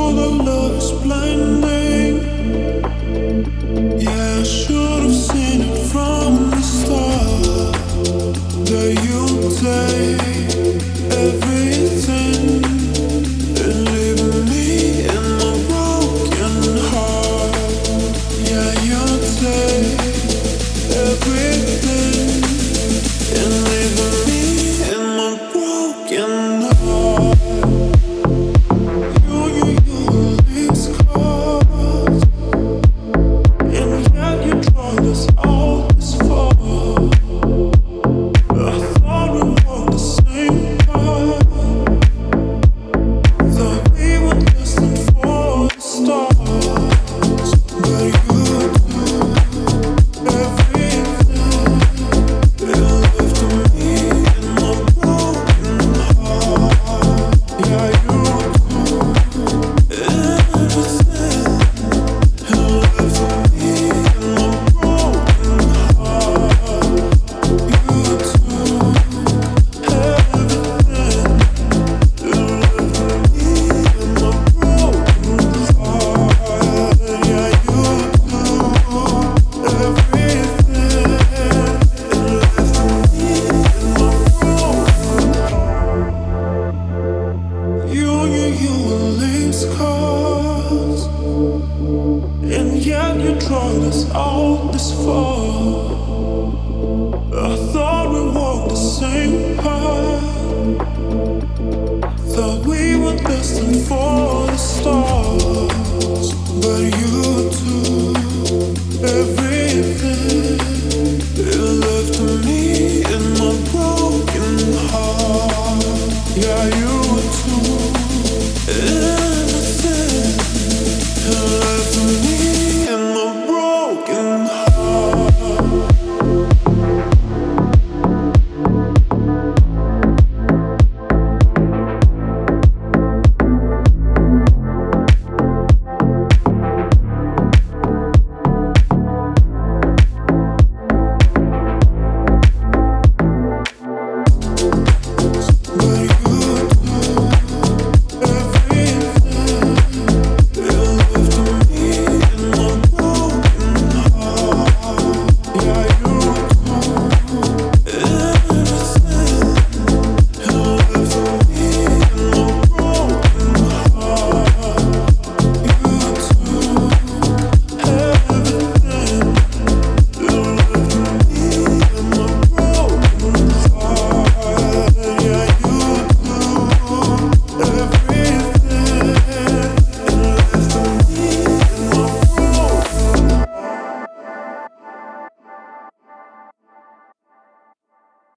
the love is blinding. Yeah, I should have seen it from the start. That you take everything and leave me in my broken heart. Yeah, you take everything and leave me in my broken heart. You leave scars, and yet you draw us all this far. I thought we walked the same path, thought we were destined for the stars, but you do everything and left me in my broken heart. Yeah, you do everything and left me in my broken heart. You do everything and left me in my broken heart. Yeah, you do everything and left me in my broken heart. You leave scars, and yet you dragged us all this far. I thought we walked the same path, thought we were destined for